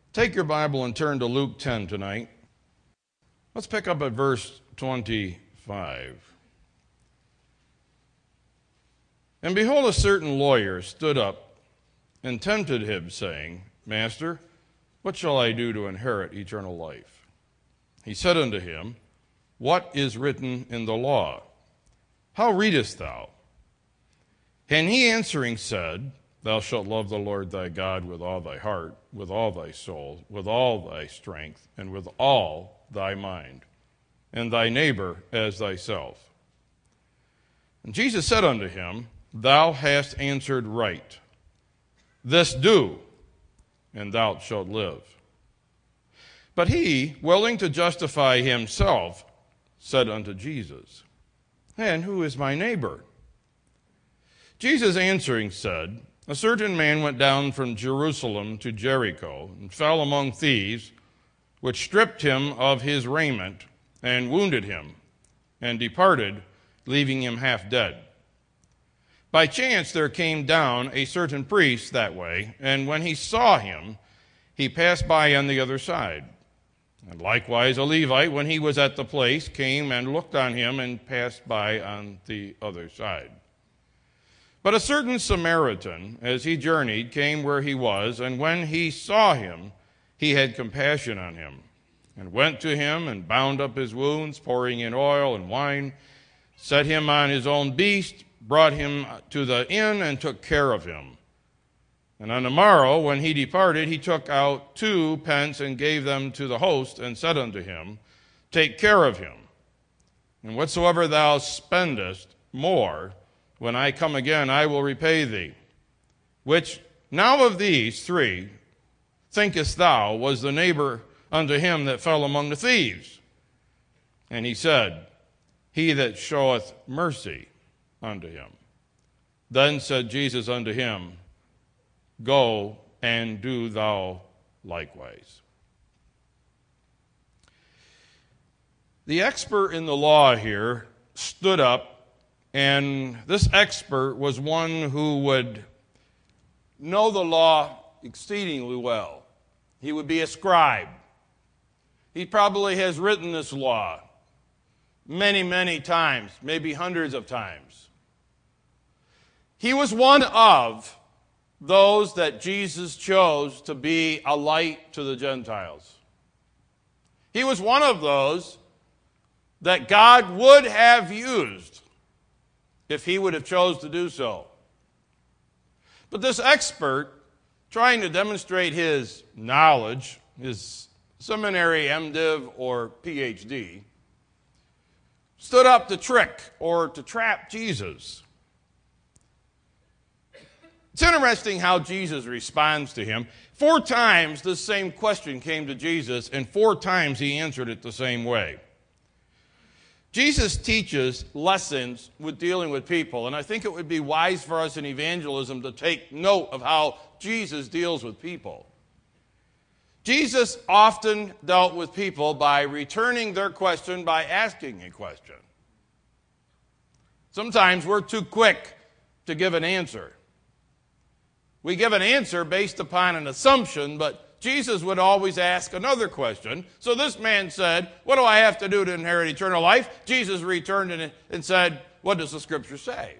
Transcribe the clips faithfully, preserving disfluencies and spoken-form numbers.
Take your Bible and turn to Luke ten tonight. Let's pick up at verse twenty-five. And behold, a certain lawyer stood up and tempted him, saying, Master, what shall I do to inherit eternal life? He said unto him, What is written in the law? How readest thou? And he answering said, Thou shalt love the Lord thy God with all thy heart, with all thy soul, with all thy strength, and with all thy mind, and thy neighbor as thyself. And Jesus said unto him, Thou hast answered right. This do, and thou shalt live. But he, willing to justify himself, said unto Jesus, And who is my neighbor? Jesus answering said, A certain man went down from Jerusalem to Jericho, and fell among thieves, which stripped him of his raiment, and wounded him, and departed, leaving him half dead. By chance there came down a certain priest that way, and when he saw him, he passed by on the other side. And likewise a Levite, when he was at the place, came and looked on him, and passed by on the other side. But a certain Samaritan, as he journeyed, came where he was, and when he saw him, he had compassion on him, and went to him, and bound up his wounds, pouring in oil and wine, set him on his own beast, brought him to the inn, and took care of him. And on the morrow, when he departed, he took out two pence, and gave them to the host, and said unto him, Take care of him, and whatsoever thou spendest more, when I come again, I will repay thee. Which now of these three thinkest thou was the neighbor unto him that fell among the thieves? And he said, He that showeth mercy unto him. Then said Jesus unto him, Go and do thou likewise. The expert in the law here stood up, and this expert was one who would know the law exceedingly well. He would be a scribe. He probably has written this law many, many times, maybe hundreds of times. He was one of those that Jesus chose to be a light to the Gentiles. He was one of those that God would have used if he would have chose to do so. But this expert, trying to demonstrate his knowledge, his seminary MDiv or P H D, stood up to trick or to trap Jesus. It's interesting how Jesus responds to him. Four times this same question came to Jesus, and four times he answered it the same way. Jesus teaches lessons with dealing with people, and I think it would be wise for us in evangelism to take note of how Jesus deals with people. Jesus often dealt with people by returning their question by asking a question. Sometimes we're too quick to give an answer. We give an answer based upon an assumption, but Jesus would always ask another question. So this man said, What do I have to do to inherit eternal life? Jesus returned and said, What does the Scripture say?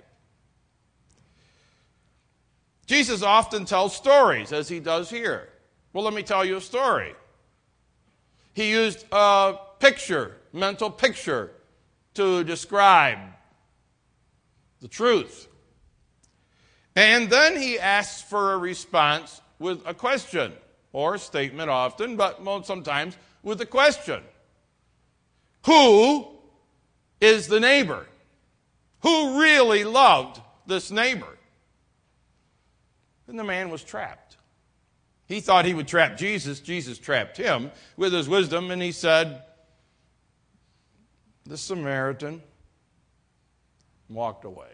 Jesus often tells stories, as he does here. Well, let me tell you a story. He used a picture, mental picture, to describe the truth. And then he asks for a response with a question. Or a statement often, but most sometimes with a question. Who is the neighbor? Who really loved this neighbor? And the man was trapped. He thought he would trap Jesus. Jesus trapped him with his wisdom, and he said, the Samaritan walked away.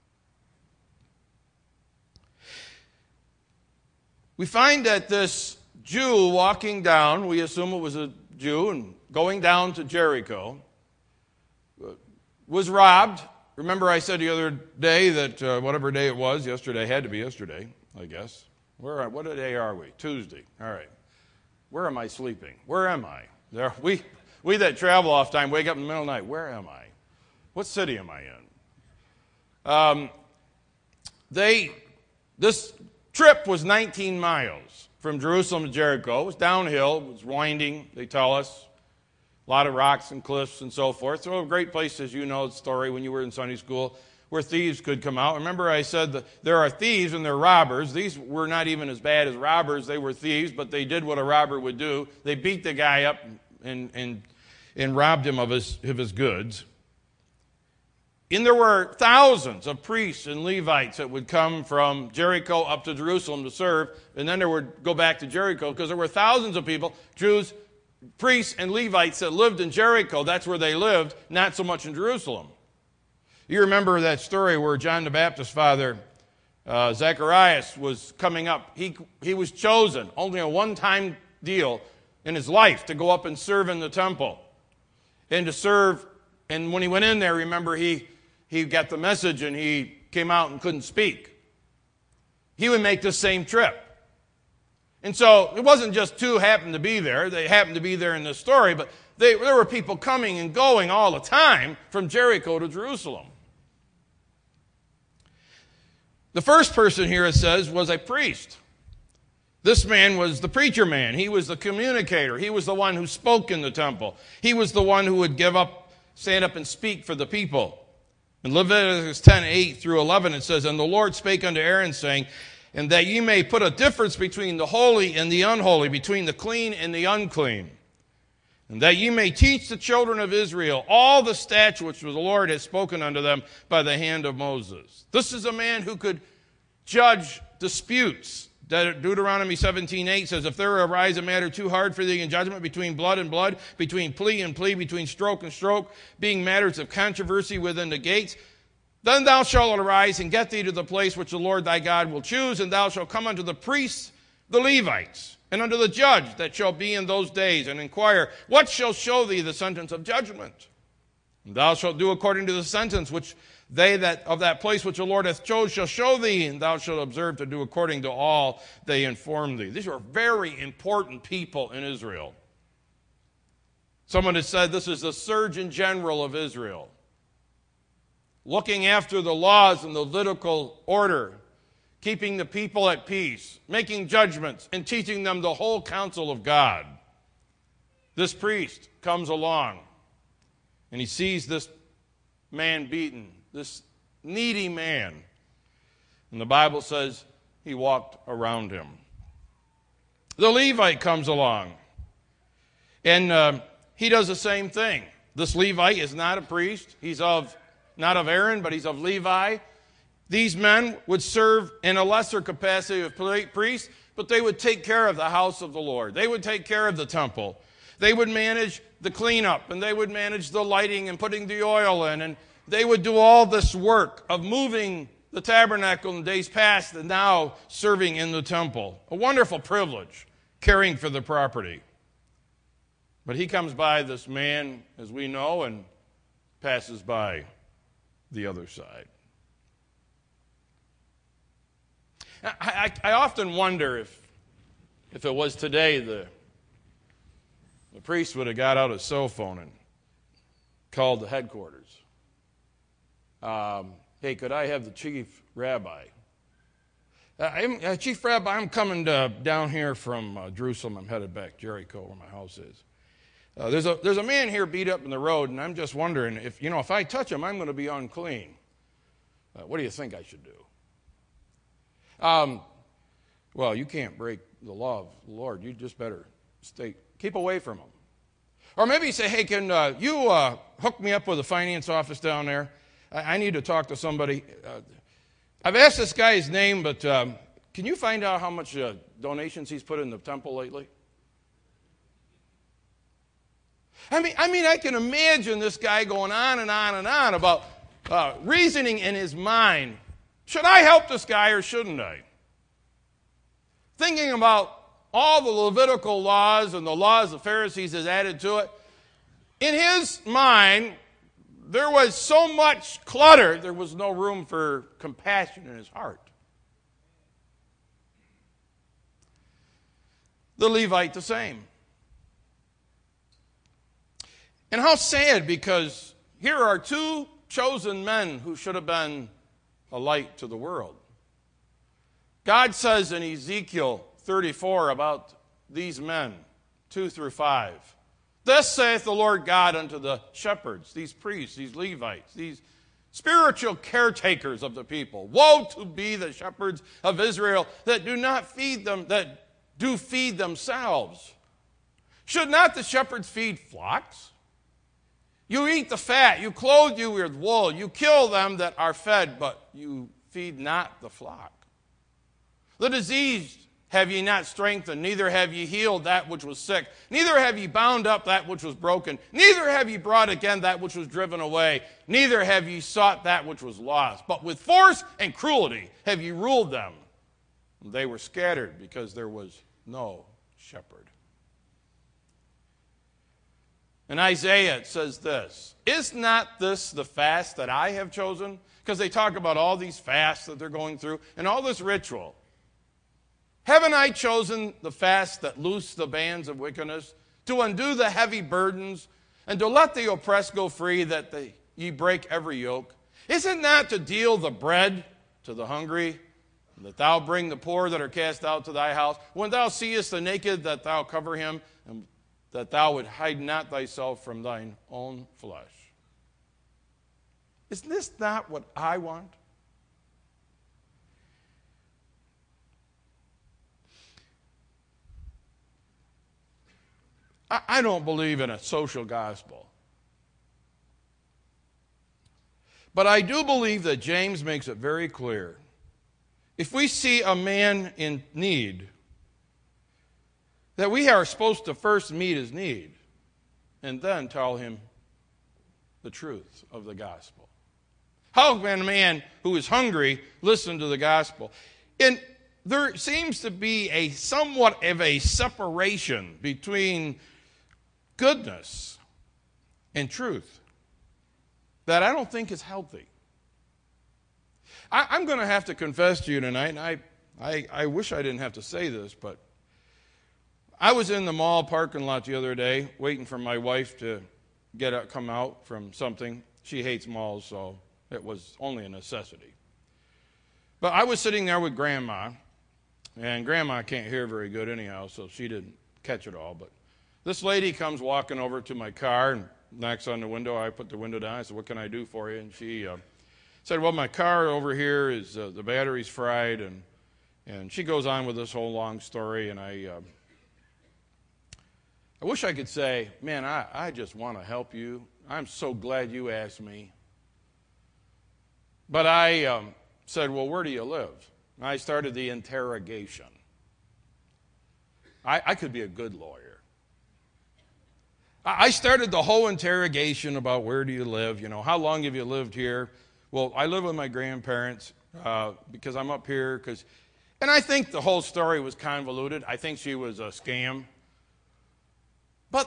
We find that this Jew walking down, we assume it was a Jew, and going down to Jericho, was robbed. Remember I said the other day that uh, whatever day it was, yesterday had to be yesterday, I guess. Where are, what day are we? Tuesday. All right. Where am I sleeping? Where am I? There, we, we that travel oftentimes wake up in the middle of the night. Where am I? What city am I in? Um, they, this trip was nineteen miles from Jerusalem to Jericho. It was downhill. It was winding, they tell us. A lot of rocks and cliffs and so forth. So a great place, as you know the story when you were in Sunday school, where thieves could come out. Remember I said that there are thieves and there are robbers. These were not even as bad as robbers. They were thieves, but they did what a robber would do. They beat the guy up and, and, and robbed him of his, of his goods. And there were thousands of priests and Levites that would come from Jericho up to Jerusalem to serve, and then they would go back to Jericho because there were thousands of people, Jews, priests, and Levites that lived in Jericho. That's where they lived, not so much in Jerusalem. You remember that story where John the Baptist's father, uh, Zacharias, was coming up. He, he was chosen, only a one-time deal in his life, to go up and serve in the temple. And to serve, and when he went in there, remember, he, he got the message and he came out and couldn't speak. He would make this same trip. And so it wasn't just two happened to be there. They happened to be there in this story, but they, there were people coming and going all the time from Jericho to Jerusalem. The first person here, it says, was a priest. This man was the preacher man. He was the communicator. He was the one who spoke in the temple. He was the one who would give up, stand up and speak for the people. In Leviticus ten, eight through eleven, it says, "And the Lord spake unto Aaron, saying, and that ye may put a difference between the holy and the unholy, between the clean and the unclean. And that ye may teach the children of Israel all the statutes which the Lord has spoken unto them by the hand of Moses." This is a man who could judge disputes. Deuteronomy seventeen, eight says, "If there arise a matter too hard for thee in judgment between blood and blood, between plea and plea, between stroke and stroke, being matters of controversy within the gates, then thou shalt arise and get thee to the place which the Lord thy God will choose, and thou shalt come unto the priests, the Levites, and unto the judge that shall be in those days, and inquire, what shall show thee the sentence of judgment? And thou shalt do according to the sentence which they that of that place which the Lord hath chose shall show thee, and thou shalt observe to do according to all they inform thee." These are very important people in Israel. Someone has said this is the Surgeon General of Israel, looking after the laws and the Levitical order, keeping the people at peace, making judgments, and teaching them the whole counsel of God. This priest comes along, and he sees this man beaten, this needy man. And the Bible says he walked around him. The Levite comes along, and uh, he does the same thing. This Levite is not a priest. He's of not of Aaron, but he's of Levi. These men would serve in a lesser capacity of priests, but they would take care of the house of the Lord. They would take care of the temple. They would manage the cleanup, and they would manage the lighting and putting the oil in, and they would do all this work of moving the tabernacle in days past and now serving in the temple. A wonderful privilege, caring for the property. But he comes by, this man, as we know, and passes by the other side. I, I, I often wonder if, if it was today, the, the priest would have got out his cell phone and called the headquarters. Um, hey, could I have the chief rabbi? Uh, I'm, uh, chief rabbi, I'm coming to, down here from uh, Jerusalem. I'm headed back to Jericho, where my house is. Uh, there's a there's a man here beat up in the road, and I'm just wondering if, you know, if I touch him, I'm going to be unclean. Uh, what do you think I should do? Um, well, you can't break the law of the Lord. You just better stay, keep away from him. Or maybe you say, hey, can uh, you uh, hook me up with a finance office down there? I, I need to talk to somebody. Uh, I've asked this guy his name, but um, can you find out how much uh, donations he's put in the temple lately? I mean, I mean, I can imagine this guy going on and on and on about uh, reasoning in his mind. Should I help this guy or shouldn't I? Thinking about all the Levitical laws and the laws the Pharisees has added to it. In his mind, there was so much clutter, there was no room for compassion in his heart. the Levite the same. And how sad, because here are two chosen men who should have been a light to the world. God says in Ezekiel thirty-four about these men, two through five, "Thus saith the Lord God unto the shepherds," these priests, these Levites, these spiritual caretakers of the people, "Woe to be the shepherds of Israel that do not feed them, that do feed themselves. Should not the shepherds feed flocks? You eat the fat, you clothe you with wool, you kill them that are fed, but you feed not the flock. The diseased have ye not strengthened, neither have ye healed that which was sick, neither have ye bound up that which was broken, neither have ye brought again that which was driven away, neither have ye sought that which was lost. But with force and cruelty have ye ruled them. They were scattered because there was no shepherd." In Isaiah it says this, "Is not this the fast that I have chosen?" Because they talk about all these fasts that they're going through and all this ritual. "Haven't I chosen the fast that loose the bands of wickedness, to undo the heavy burdens, and to let the oppressed go free, that they, ye break every yoke? Is it not to deal the bread to the hungry, and that thou bring the poor that are cast out to thy house? When thou seest the naked, that thou cover him, and that thou would hide not thyself from thine own flesh." Is this not what I want? I don't believe in a social gospel. But I do believe that James makes it very clear. If we see a man in need, that we are supposed to first meet his need and then tell him the truth of the gospel. How can a man who is hungry listen to the gospel? And there seems to be a somewhat of a separation between goodness and truth that I don't think is healthy. I, I'm going to have to confess to you tonight, and I, I, I wish I didn't have to say this, but I was in the mall parking lot the other day waiting for my wife to get out, come out from something. She hates malls, so it was only a necessity. But I was sitting there with Grandma, and Grandma can't hear very good anyhow, so she didn't catch it all, but this lady comes walking over to my car and knocks on the window. I put the window down. I said, "What can I do for you?" And she uh, said, "Well, my car over here is uh, the battery's fried." And and she goes on with this whole long story. And I uh, I wish I could say, "Man, I, I just want to help you. I'm so glad you asked me." But I um, said, "Well, where do you live?" And I started the interrogation. I, I could be a good lawyer. I started the whole interrogation about where do you live, you know, how long have you lived here? Well, I live with my grandparents uh, because I'm up here. Cause, and I think the whole story was convoluted. I think she was a scam. But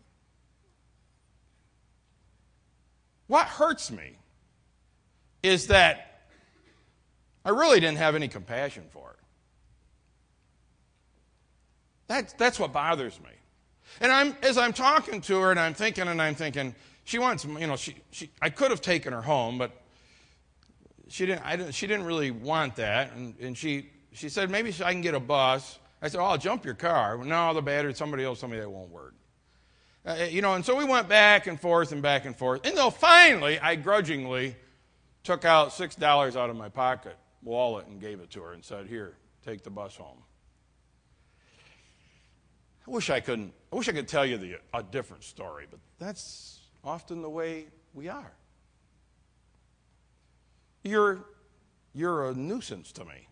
what hurts me is that I really didn't have any compassion for her. That's, that's what bothers me. And I'm, as I'm talking to her, and I'm thinking, and I'm thinking, she wants, you know, she, she, I could have taken her home, but she didn't, I didn't, she didn't really want that. And, and she, she said, "Maybe I can get a bus." I said, "Oh, I'll jump your car." "No, the battery, somebody else told me that won't work." Uh, you know, and so we went back and forth and back and forth. And then finally, I grudgingly took out six dollars out of my pocket wallet and gave it to her and said, "Here, take the bus home." I wish I couldn't. I wish I could tell you the, a different story, but that's often the way we are. You're, you're a nuisance to me.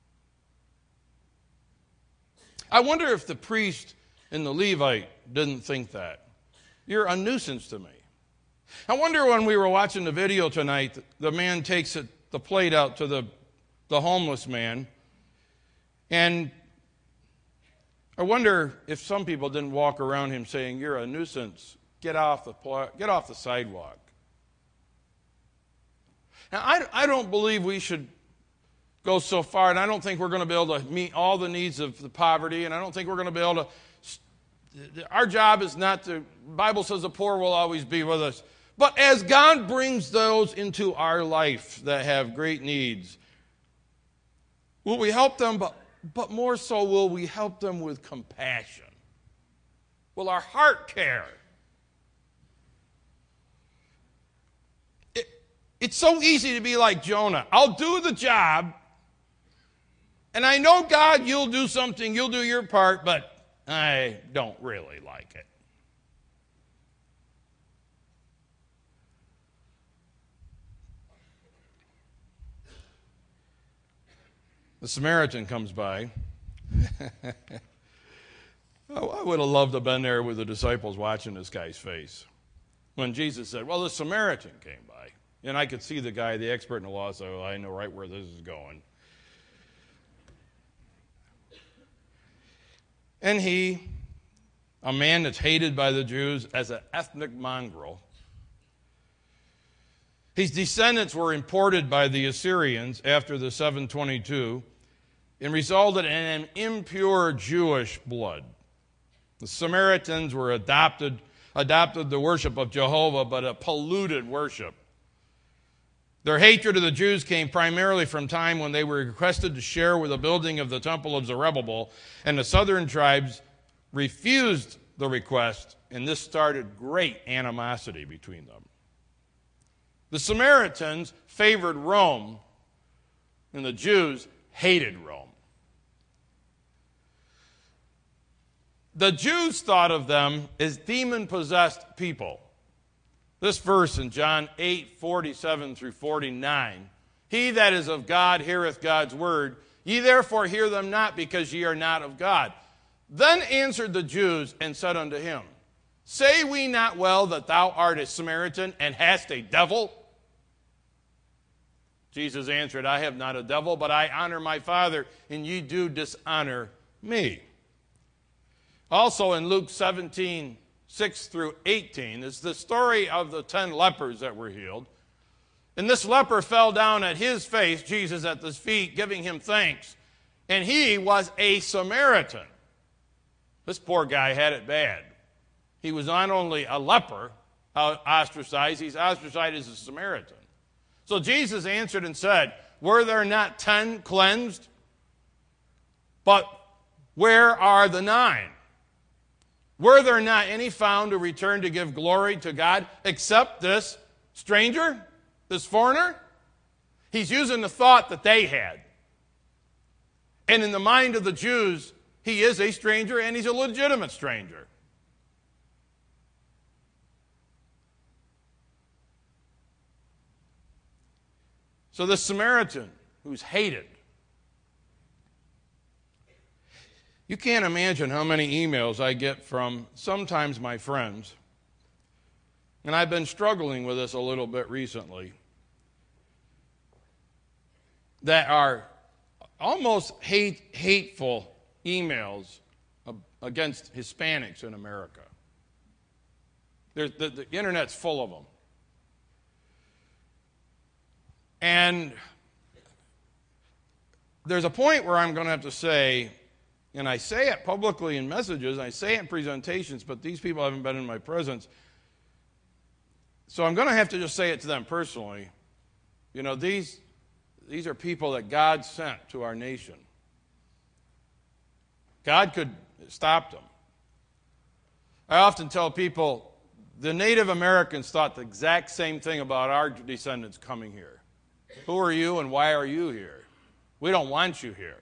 I wonder if the priest and the Levite didn't think that. You're a nuisance to me. I wonder when we were watching the video tonight, the man takes it, the plate out to the, the homeless man, and I wonder if some people didn't walk around him saying, "You're a nuisance. Get off the get off the sidewalk." Now, I, I don't believe we should goes so far, and I don't think we're going to be able to meet all the needs of the poverty, and I don't think we're going to be able to. Our job is not to, the Bible says the poor will always be with us. But as God brings those into our life that have great needs, will we help them, but, but more so will we help them with compassion? Will our heart care? It, it's so easy to be like Jonah. I'll do the job, and I know, God, you'll do something, you'll do your part, but I don't really like it. The Samaritan comes by. Oh, I would have loved to have been there with the disciples watching this guy's face. When Jesus said, well, the Samaritan came by. And I could see the guy, the expert in the law, so I know right where this is going. And he, a man that's hated by the Jews as an ethnic mongrel, his descendants were imported by the Assyrians after the seven twenty-two and resulted in an impure Jewish blood. The Samaritans were adopted, adopted the worship of Jehovah, but a polluted worship. Their hatred of the Jews came primarily from time when they were requested to share with the building of the temple of Zerubbabel, and the southern tribes refused the request, and this started great animosity between them. The Samaritans favored Rome, and the Jews hated Rome. The Jews thought of them as demon-possessed people. This verse in John eight, forty-seven through forty-nine, he that is of God heareth God's word, ye therefore hear them not, because ye are not of God. Then answered the Jews and said unto him, say we not well that thou art a Samaritan and hast a devil? Jesus answered, I have not a devil, but I honor my Father, and ye do dishonor me. Also in Luke seventeen, six through eighteen, is the story of the ten lepers that were healed. And this leper fell down at his face, Jesus at his feet, giving him thanks. And he was a Samaritan. This poor guy had it bad. He was not only a leper, ostracized, he's ostracized as a Samaritan. So Jesus answered and said, were there not ten cleansed? But where are the nine? Were there not any found who returned to give glory to God except this stranger, this foreigner? He's using the thought that they had. And in the mind of the Jews, he is a stranger and he's a legitimate stranger. So the Samaritan who's hated. You can't imagine how many emails I get from sometimes my friends, and I've been struggling with this a little bit recently, that are almost hate, hateful emails against Hispanics in America. There's, the, the internet's full of them. And there's a point where I'm going to have to say, and I say it publicly in messages, I say it in presentations, but these people haven't been in my presence. So I'm going to have to just say it to them personally. You know, these, these are people that God sent to our nation. God could stop them. I often tell people, the Native Americans thought the exact same thing about our descendants coming here. Who are you and why are you here? We don't want you here.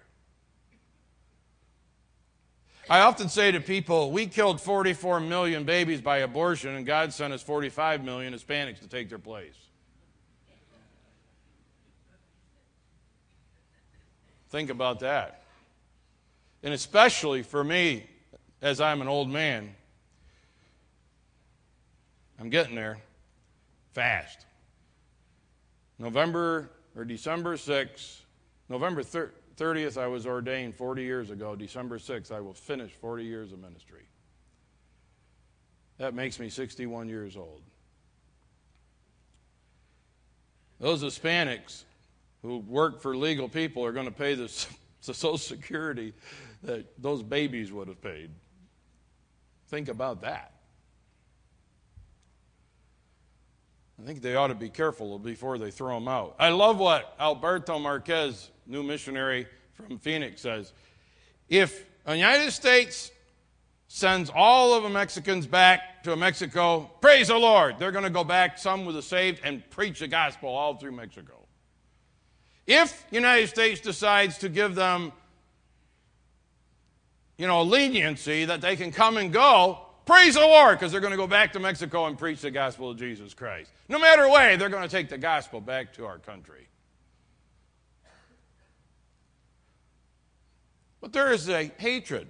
I often say to people, we killed forty-four million babies by abortion, and God sent us forty-five million Hispanics to take their place. Think about that. And especially for me, as I'm an old man, I'm getting there fast. November or December sixth, November thirtieth, I was ordained forty years ago. December sixth, I will finish forty years of ministry. That makes me sixty-one years old. Those Hispanics who work for legal people are going to pay the, the Social Security that those babies would have paid. Think about that. I think they ought to be careful before they throw them out. I love what Alberto Marquez, new missionary from Phoenix, says. If the United States sends all of the Mexicans back to Mexico, praise the Lord, they're going to go back, some with the saved, and preach the gospel all through Mexico. If the United States decides to give them, you know, leniency that they can come and go, praise the Lord, because they're going to go back to Mexico and preach the gospel of Jesus Christ. No matter what, they're going to take the gospel back to our country. But there is a hatred.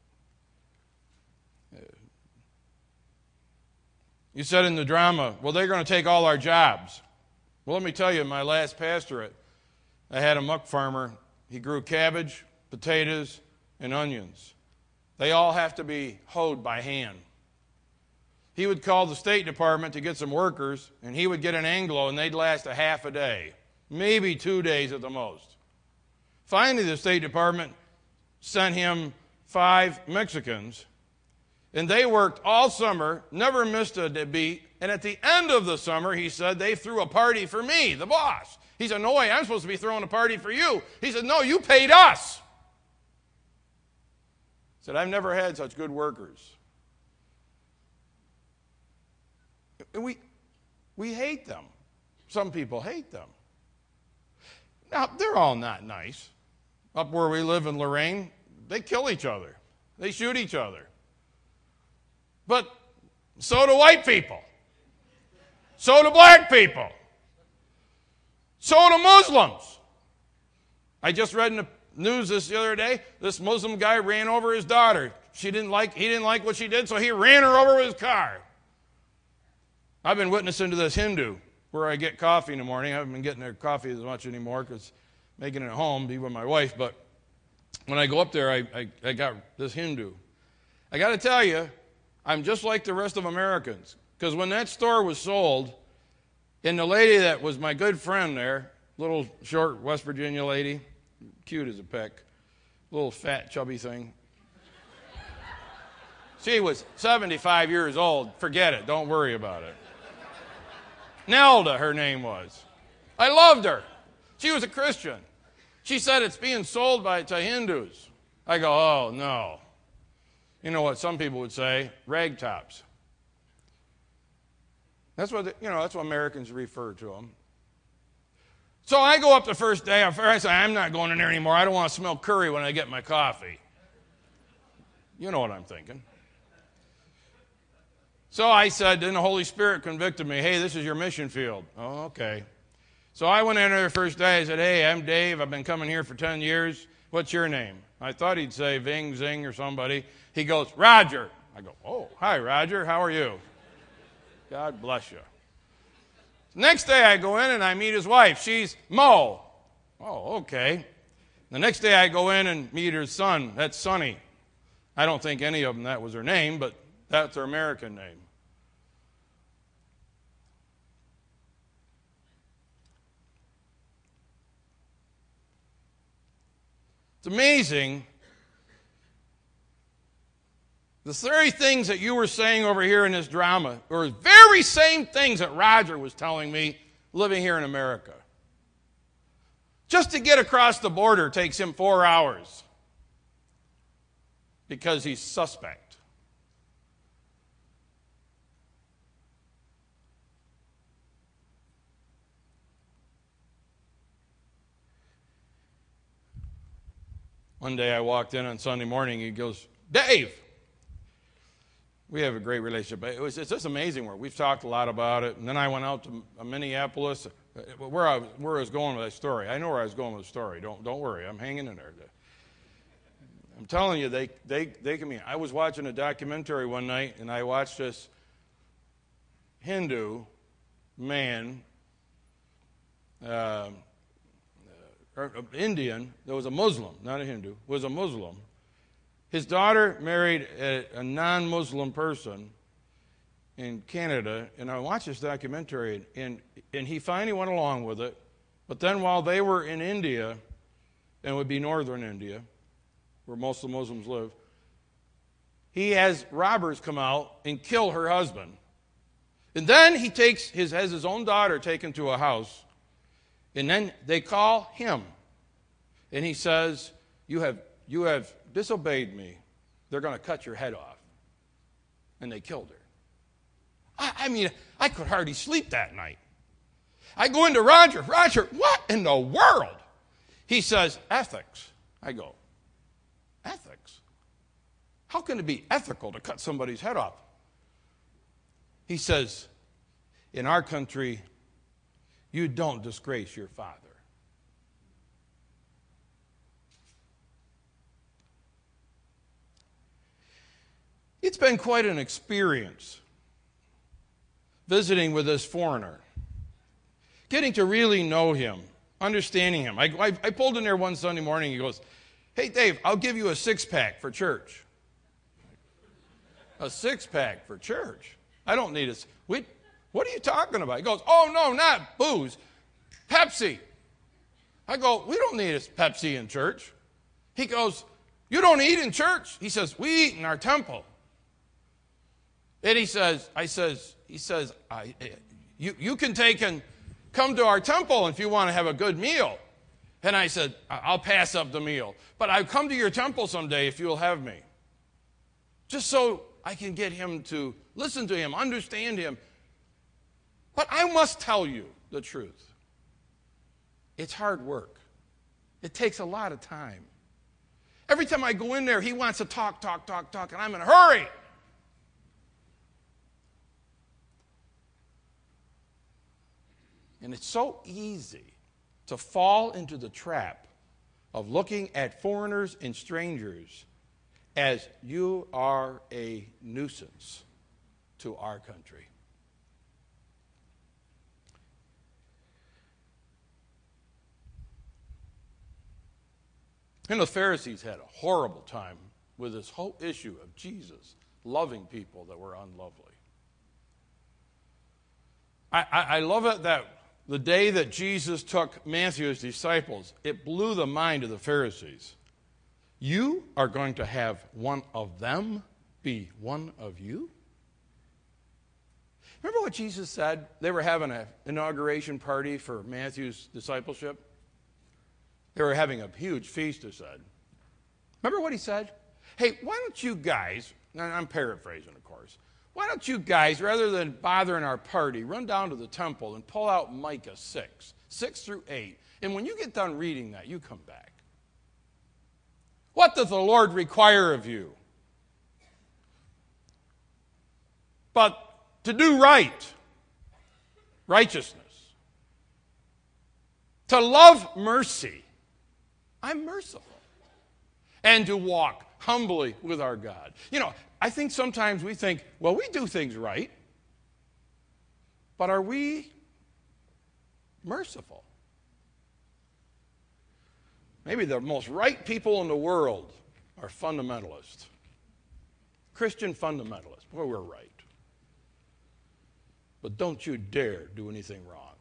You said in the drama, well, they're going to take all our jobs. Well, let me tell you, in my last pastorate, I had a muck farmer. He grew cabbage, potatoes, and onions. They all have to be hoed by hand. He would call the State Department to get some workers, and he would get an Anglo, and they'd last a half a day, maybe two days at the most. Finally, the State Department sent him five Mexicans, and they worked all summer, never missed a beat, and at the end of the summer, he said, they threw a party for me, the boss. He said, no way, I'm supposed to be throwing a party for you. He said, no, you paid us. He said, I've never had such good workers. We, we hate them. Some people hate them. Now, they're all not nice. Up where we live in Lorraine, they kill each other. They shoot each other. But so do white people. So do black people. So do Muslims. I just read in the news this the other day, this Muslim guy ran over his daughter. She didn't like, he didn't like what she did, so he ran her over with his car. I've been witnessing to this Hindu where I get coffee in the morning. I haven't been getting their coffee as much anymore because making it at home, be with my wife. But when I go up there, I, I, I got this Hindu. I got to tell you, I'm just like the rest of Americans. Because when that store was sold, and the lady that was my good friend there, little short West Virginia lady, cute as a peck, little fat chubby thing. She was seventy-five years old. Forget it. Don't worry about it. Nelda, her name was. I loved her. She was a Christian. She said it's being sold by to Hindus. I go, oh, no. You know what some people would say? Ragtops. That's what, the, you know, that's what Americans refer to them. So I go up the first day. I say, I'm not going in there anymore. I don't want to smell curry when I get my coffee. You know what I'm thinking. So I said, then the Holy Spirit convicted me, hey, this is your mission field. Oh, okay. So I went in there the first day. I said, hey, I'm Dave. I've been coming here for ten years. What's your name? I thought he'd say Ving, Zing, or somebody. He goes, Roger. I go, oh, hi, Roger. How are you? God bless you. Next day I go in and I meet his wife. She's Mo. Oh, okay. The next day I go in and meet her son. That's Sonny. I don't think any of them that was her name, but that's her American name. It's amazing. The very things that you were saying over here in this drama are the very same things that Roger was telling me living here in America. Just to get across the border takes him four hours because he's suspect. One day I walked in on Sunday morning. He goes, Dave. We have a great relationship. It was, it's just amazing where we've talked a lot about it. And then I went out to Minneapolis. Where I, where I was going with that story. I know where I was going with the story. Don't, don't worry. I'm hanging in there. I'm telling you, they, they, they can be. I was watching a documentary one night, and I watched this Hindu man, uh, or Indian, that was a Muslim, not a Hindu, was a Muslim. His daughter married a, a non-Muslim person in Canada, and I watched this documentary, and, and he finally went along with it. But then while they were in India, and it would be northern India, where most of the Muslims live, he has robbers come out and kill her husband. And then he takes his, has his own daughter taken to a house, and then they call him. And he says, you have, you have disobeyed me. They're going to cut your head off. And they killed her. I, I mean, I could hardly sleep that night. I go into Roger. Roger, what in the world? He says, ethics. I go, ethics? How can it be ethical to cut somebody's head off? He says, in our country, you don't disgrace your father. It's been quite an experience visiting with this foreigner, getting to really know him, understanding him. I, I, I pulled in there one Sunday morning. He goes, hey, Dave, I'll give you a six-pack for church. A six-pack for church? I don't need a... Wait, what are you talking about? He goes, oh, no, not booze. Pepsi. I go, we don't need a Pepsi in church. He goes, you don't eat in church? He says, we eat in our temple. And he says, I says, he says, I, you, you can take and come to our temple if you want to have a good meal. And I said, I'll pass up the meal. But I'll come to your temple someday if you'll have me. Just so I can get him to listen to him, understand him. But I must tell you the truth. It's hard work. It takes a lot of time. Every time I go in there, he wants to talk, talk, talk, talk, and I'm in a hurry. And it's so easy to fall into the trap of looking at foreigners and strangers as you are a nuisance to our country. And the Pharisees had a horrible time with this whole issue of Jesus loving people that were unlovely. I, I, I love it that the day that Jesus took Matthew's disciples, it blew the mind of the Pharisees. You are going to have one of them be one of you? Remember what Jesus said? They were having an inauguration party for Matthew's discipleship. They were having a huge feast, he said. Remember what he said? Hey, why don't you guys, and I'm paraphrasing, of course, why don't you guys, rather than bothering our party, run down to the temple and pull out Micah six, six through eight, and when you get done reading that, you come back. What does the Lord require of you? But to do right, righteousness, to love mercy, I'm merciful, and to walk humbly with our God. You know, I think sometimes we think, well, we do things right, but are we merciful? Maybe the most right people in the world are fundamentalists. Christian fundamentalists. Boy, we're right. But don't you dare do anything wrong.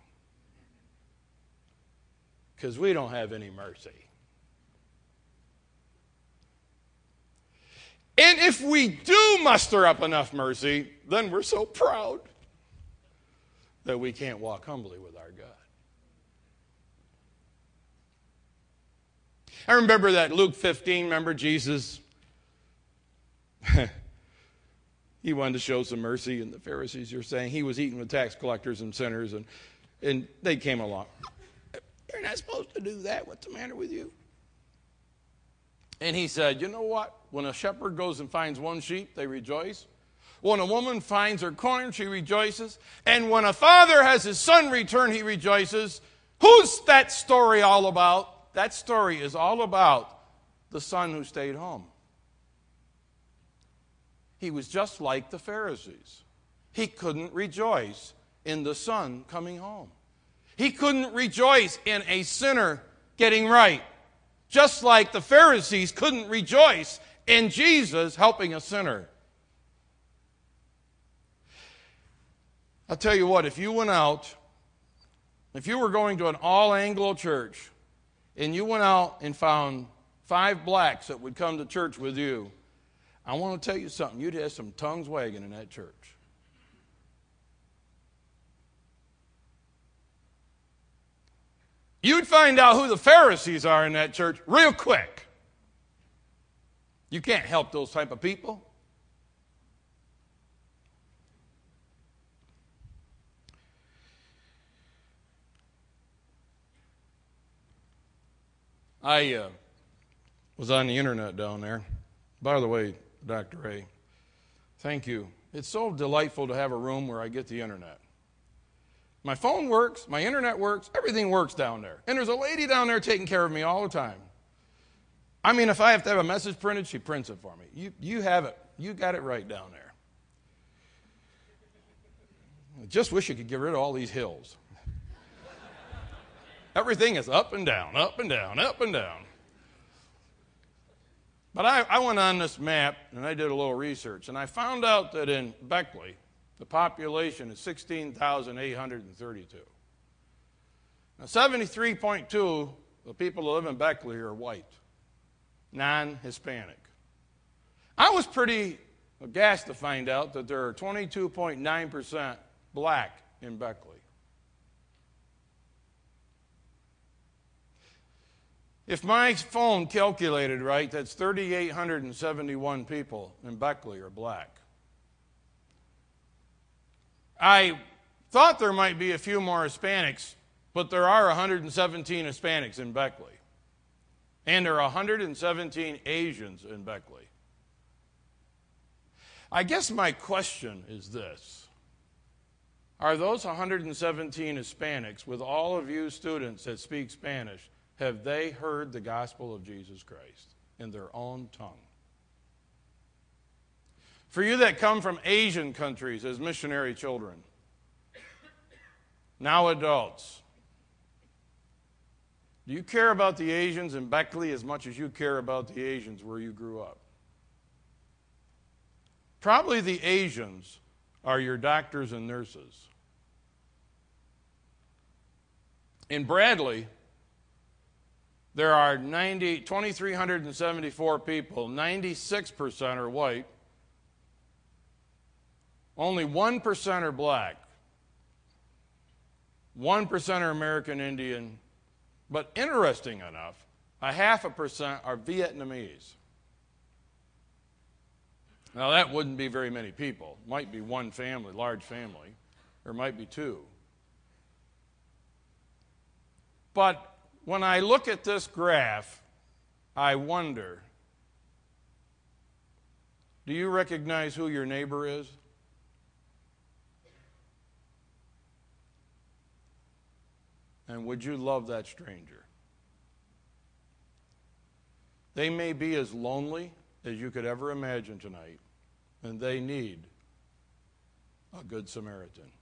Because we don't have any mercy. And if we do muster up enough mercy, then we're so proud that we can't walk humbly with our God. I remember that Luke fifteen, remember Jesus? He wanted to show some mercy, and the Pharisees are saying he was eating with tax collectors and sinners, and, and they came along. You're not supposed to do that. What's the matter with you? And he said, you know what? When a shepherd goes and finds one sheep, they rejoice. When a woman finds her coin, she rejoices. And when a father has his son return, he rejoices. Who's that story all about? That story is all about the son who stayed home. He was just like the Pharisees. He couldn't rejoice in the son coming home. He couldn't rejoice in a sinner getting right. Just like the Pharisees couldn't rejoice in Jesus helping a sinner. I'll tell you what, if you went out If you were going to an all-Anglo church and you went out and found five blacks that would come to church with you, I want to tell you something. You'd have some tongues wagging in that church. You'd find out who the Pharisees are in that church real quick. You can't help those type of people. I uh, was on the internet down there. By the way, Doctor A, thank you. It's so delightful to have a room where I get the internet. My phone works, my internet works, everything works down there. And there's a lady down there taking care of me all the time. I mean, if I have to have a message printed, she prints it for me. You, you have it. You got it right down there. I just wish you could get rid of all these hills. Everything is up and down, up and down, up and down. But I, I went on this map, and I did a little research, and I found out that in Beckley, the population is sixteen thousand eight hundred thirty-two. Now, seventy-three point two of the people who live in Beckley are white, non-Hispanic. I was pretty aghast to find out that there are twenty-two point nine percent black in Beckley. If my phone calculated right, that's three thousand eight hundred seventy-one people in Beckley are black. I thought there might be a few more Hispanics, but there are one hundred seventeen Hispanics in Beckley. And there are one hundred seventeen Asians in Beckley. I guess my question is this. Are those one hundred seventeen Hispanics, with all of you students that speak Spanish, have they heard the gospel of Jesus Christ in their own tongue? For you that come from Asian countries as missionary children, now adults, do you care about the Asians in Beckley as much as you care about the Asians where you grew up? Probably the Asians are your doctors and nurses. In Bradley, there are two thousand three hundred seventy-four people. ninety-six percent are white. Only one percent are black. one percent are American Indian. But interesting enough, a half a percent are Vietnamese. Now, that wouldn't be very many people. Might be one family, large family, or might be two. But when I look at this graph, I wonder, do you recognize who your neighbor is? And would you love that stranger? They may be as lonely as you could ever imagine tonight, and they need a good Samaritan.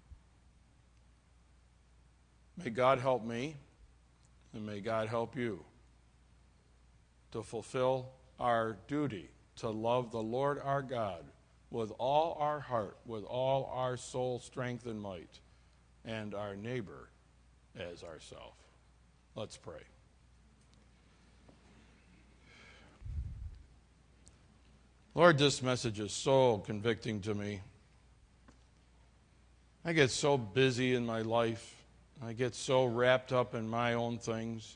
May God help me, and may God help you to fulfill our duty to love the Lord our God with all our heart, with all our soul, strength, and might, and our neighbor as ourself. Let's pray. Lord, this message is so convicting to me. I get so busy in my life. I get so wrapped up in my own things.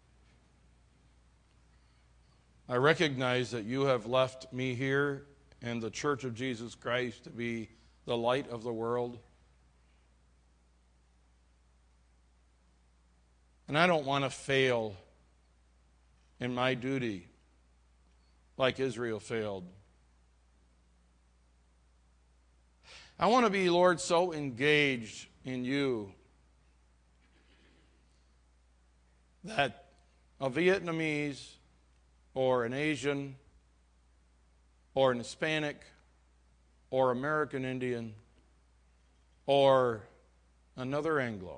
I recognize that you have left me here and the Church of Jesus Christ to be the light of the world. And I don't want to fail in my duty like Israel failed. I want to be, Lord, so engaged in you that a Vietnamese or an Asian or an Hispanic or American Indian or another Anglo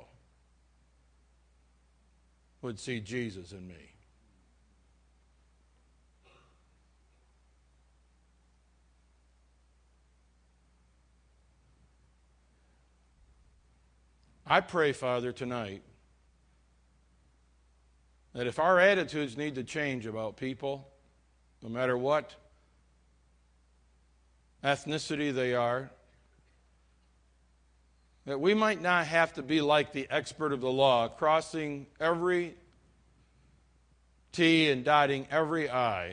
would see Jesus in me. I pray, Father, tonight that if our attitudes need to change about people, no matter what ethnicity they are, that we might not have to be like the expert of the law, crossing every T and dotting every I,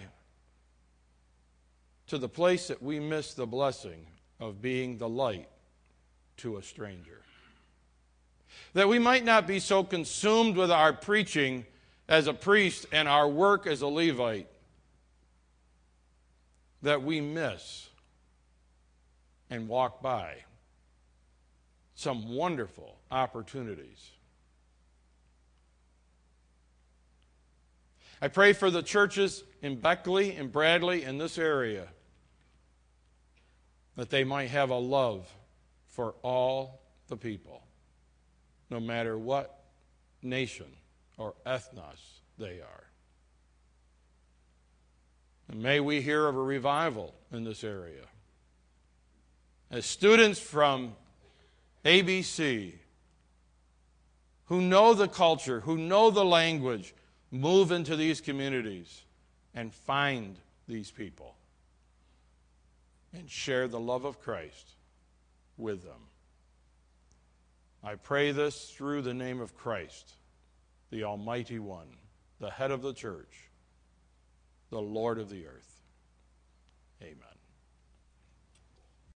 to the place that we miss the blessing of being the light to a stranger. That we might not be so consumed with our preaching as a priest and our work as a Levite that we miss and walk by some wonderful opportunities. I pray for the churches in Beckley and Bradley in this area, that they might have a love for all the people, no matter what nation or ethnos they are. And may we hear of a revival in this area, as students from A B C, who know the culture, who know the language, move into these communities and find these people and share the love of Christ with them. I pray this through the name of Christ, the Almighty One, the head of the church, the Lord of the earth. Amen.